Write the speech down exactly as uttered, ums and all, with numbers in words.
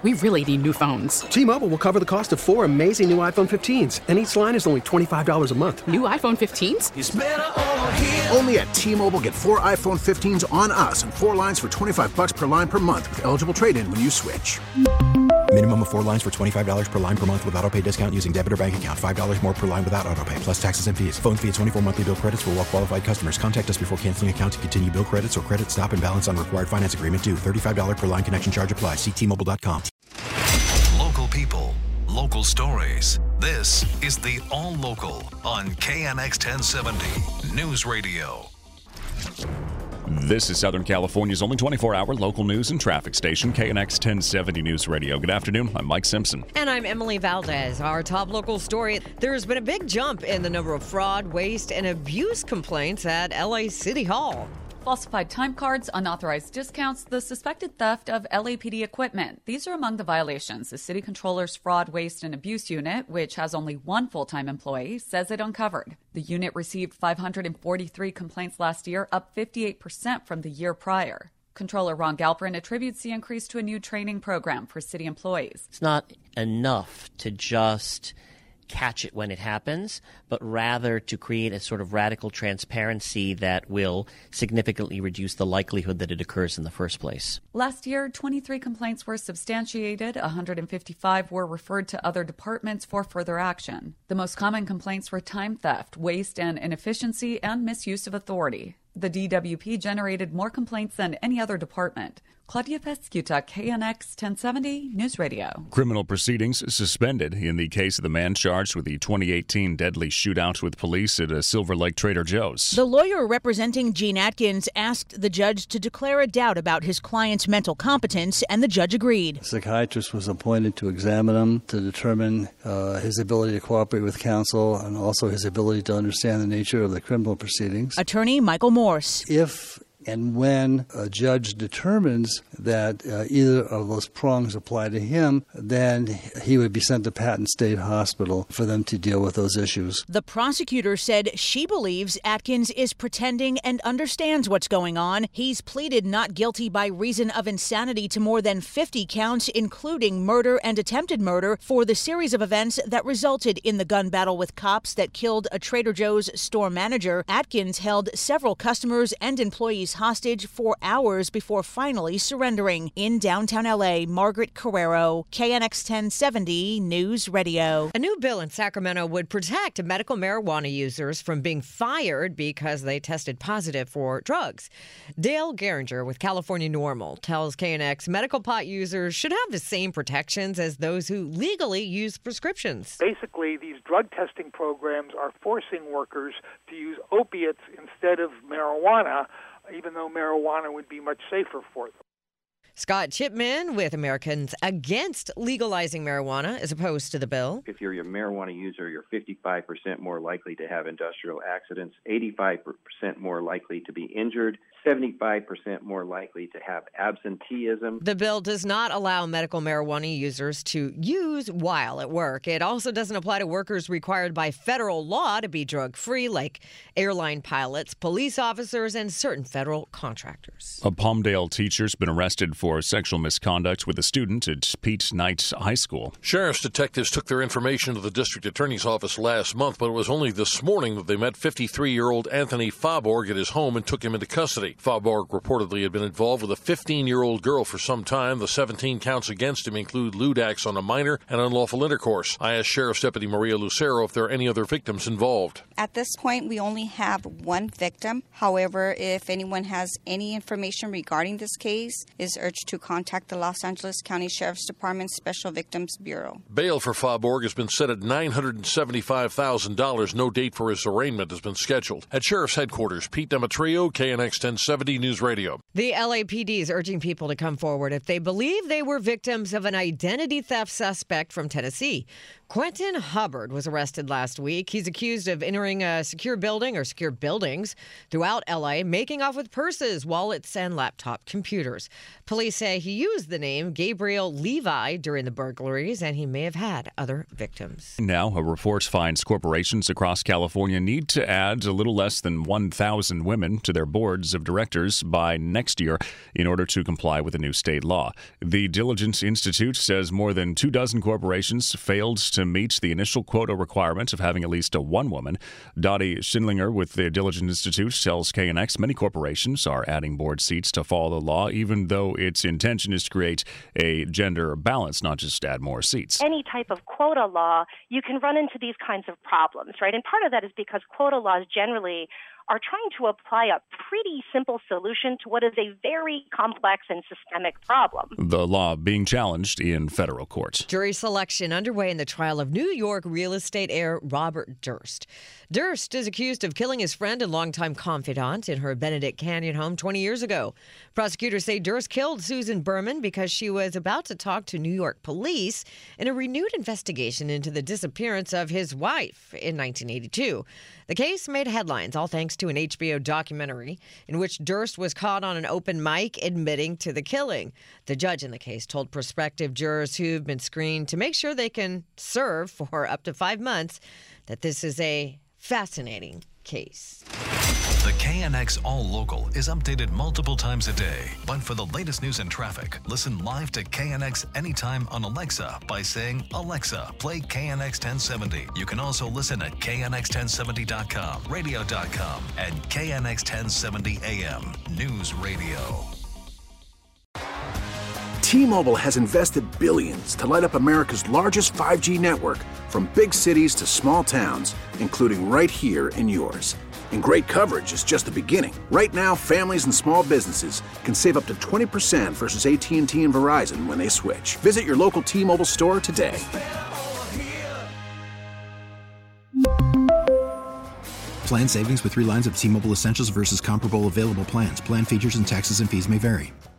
We really need new phones. T-Mobile will cover the cost of four amazing new iPhone fifteens, and each line is only twenty-five dollars a month. New iPhone fifteens? It's better over here. Only at T-Mobile, get four iPhone fifteens on us and four lines for twenty-five dollars per line per month with eligible trade-in when you switch. Minimum of four lines for twenty-five dollars per line per month with autopay discount using debit or bank account. five dollars more per line without autopay, plus taxes and fees. Phone fee at twenty-four monthly bill credits for well-qualified customers. Contact us before canceling account to continue bill credits or credit stop and balance on required finance agreement due. thirty-five dollars per line connection charge applies. See T Mobile dot com. Local people, local stories. This is the All Local on K N X ten seventy News Radio. This is Southern California's only twenty-four hour local news and traffic station, K N X ten seventy News Radio. Good afternoon. I'm Mike Simpson. And I'm Emily Valdez. Our top local story. There's been a big jump in the number of fraud, waste, and abuse complaints at L A City Hall. Falsified time cards, unauthorized discounts, the suspected theft of L A P D equipment. These are among the violations the City Controller's Fraud, Waste, and Abuse Unit, which has only one full-time employee, says it uncovered. The unit received five hundred forty-three complaints last year, up fifty-eight percent from the year prior. Controller Ron Galperin attributes the increase to a new training program for city employees. It's not enough to just catch it when it happens, but rather to create a sort of radical transparency that will significantly reduce the likelihood that it occurs in the first place. Last year, twenty-three complaints were substantiated, one hundred fifty-five were referred to other departments for further action. The most common complaints were time theft, waste and inefficiency, and misuse of authority. The D W P generated more complaints than any other department. Claudia Pescuta, K N X ten seventy News Radio. Criminal proceedings suspended in the case of the man charged with the twenty eighteen deadly shootout with police at a Silver Lake Trader Joe's. The lawyer representing Gene Atkins asked the judge to declare a doubt about his client's mental competence, and the judge agreed. A psychiatrist was appointed to examine him to determine uh, his ability to cooperate with counsel and also his ability to understand the nature of the criminal proceedings. Attorney Michael Morse. If and when a judge determines that uh, either of those prongs apply to him, then he would be sent to Patton State Hospital for them to deal with those issues. The prosecutor said she believes Atkins is pretending and understands what's going on. He's pleaded not guilty by reason of insanity to more than fifty counts, including murder and attempted murder, for the series of events that resulted in the gun battle with cops that killed a Trader Joe's store manager. Atkins held several customers and employees hostage for hours before finally surrendering. In downtown L A, Margaret Carrero, K N X ten seventy News Radio. A new bill in Sacramento would protect medical marijuana users from being fired because they tested positive for drugs. Dale Geringer with California Normal tells K N X medical pot users should have the same protections as those who legally use prescriptions. Basically, these drug testing programs are forcing workers to use opiates instead of marijuana, even though marijuana would be much safer for them. Scott Chipman with Americans Against Legalizing Marijuana as opposed to the bill. If you're a marijuana user, you're fifty-five percent more likely to have industrial accidents, eighty-five percent more likely to be injured, seventy-five percent more likely to have absenteeism. The bill does not allow medical marijuana users to use while at work. It also doesn't apply to workers required by federal law to be drug-free, like airline pilots, police officers, and certain federal contractors. A Palmdale teacher's been arrested for sexual misconduct with a student at Pete Knight High School. Sheriff's detectives took their information to the district attorney's office last month, but it was only this morning that they met fifty-three-year-old Anthony Faborg at his home and took him into custody. Faborg reportedly had been involved with a fifteen-year-old girl for some time. The seventeen counts against him include lewd acts on a minor and unlawful intercourse. I asked Sheriff's Deputy Maria Lucero if there are any other victims involved. At this point, we only have one victim. However, if anyone has any information regarding this case, is urged to contact the Los Angeles County Sheriff's Department Special Victims Bureau. Bail for Faborg has been set at nine hundred seventy-five thousand dollars. No date for his arraignment has been scheduled. At Sheriff's Headquarters, Pete Demetrio, K N X ten seventy News Radio. The L A P D is urging people to come forward if they believe they were victims of an identity theft suspect from Tennessee. Quentin Hubbard was arrested last week. He's accused of entering a secure building or secure buildings throughout L A, making off with purses, wallets, and laptop computers. Police say he used the name Gabriel Levi during the burglaries, and he may have had other victims. Now, a report finds corporations across California need to add a little less than one thousand women to their boards of directors by next year in order to comply with the new state law. The Diligence Institute says more than two dozen corporations failed to meet the initial quota requirement of having at least a one woman. Dottie Schindlinger with the Diligence Institute tells K N X many corporations are adding board seats to follow the law, even though its intention is to create a gender balance, not just add more seats. Any type of quota law, you can run into these kinds of problems, right? And part of that is because quota laws generally are trying to apply a pretty simple solution to what is a very complex and systemic problem. The law being challenged in federal court. Jury selection underway in the trial of New York real estate heir Robert Durst. Durst is accused of killing his friend and longtime confidant in her Benedict Canyon home twenty years ago. Prosecutors say Durst killed Susan Berman because she was about to talk to New York police in a renewed investigation into the disappearance of his wife in nineteen eighty-two. The case made headlines, all thanks to an H B O documentary in which Durst was caught on an open mic admitting to the killing. The judge in the case told prospective jurors who've been screened to make sure they can serve for up to five months that this is a fascinating case. The K N X All Local is updated multiple times a day. But for the latest news and traffic, listen live to K N X anytime on Alexa by saying, Alexa, play K N X ten seventy. You can also listen at K N X ten seventy dot com, radio dot com, and K N X ten seventy A M News Radio. T-Mobile has invested billions to light up America's largest five G network, from big cities to small towns, including right here in yours. And great coverage is just the beginning. Right now, families and small businesses can save up to twenty percent versus A T and T and Verizon when they switch. Visit your local T-Mobile store today. Plan savings with three lines of T-Mobile Essentials versus comparable available plans. Plan features and taxes and fees may vary.